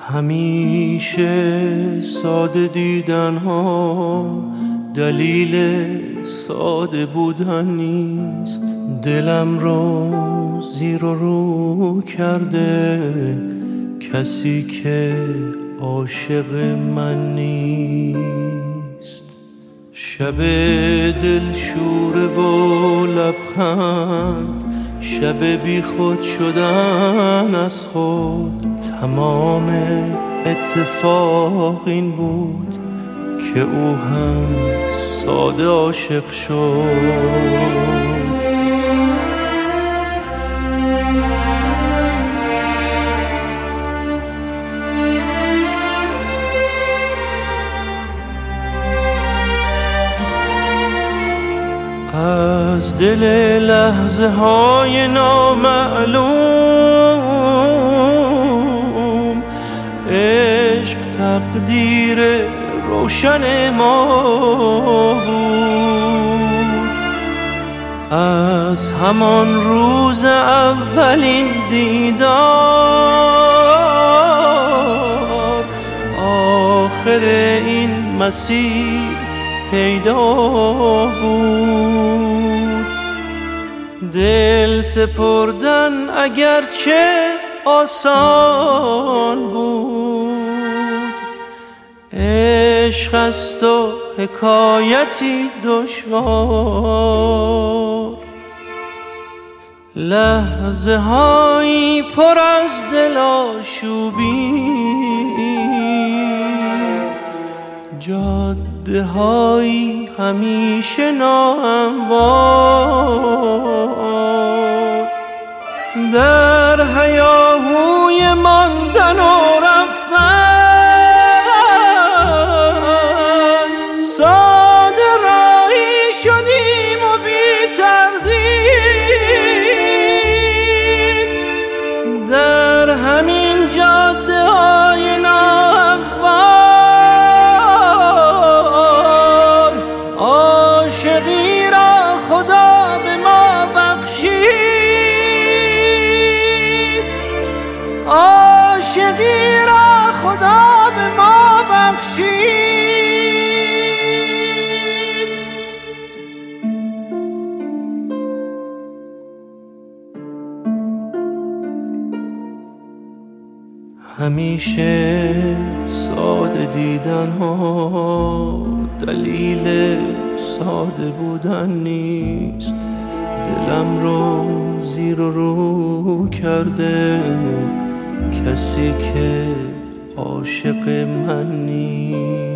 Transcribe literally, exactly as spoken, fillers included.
همیشه ساده دیدن ها دلیل ساده بودن نیست. دلم رو زیر و رو کرده کسی که عاشق من نیست. شب دلشوره و لبخند، شب بی خود شدن از خود. تمام اتفاق این بود که او هم ساده عاشق شد. از دل لحظه های نامعلوم عشق تقدیر روشن ما بود. از همان روز اولین دیدار آخر این مسیر پیدا بود. دل سپردن اگرچه آسان بود، عشق است و حکایتی دشوار. لحظه هایی پر از دل آشوبی، جاده هایی همیشه ناهموار. در هیاهوی ماندن و رفتن ساده راهی شدیم و بی تردید. در همین جاده های ناهموار عاشقی را خدا به ما بخشید. عاشقی را خدا به ما بخشید. همیشه ساده دیدن ها دلیل ساده بودن نیست. دلم رو زیر و رو کرده کسی که عاشق من نیست.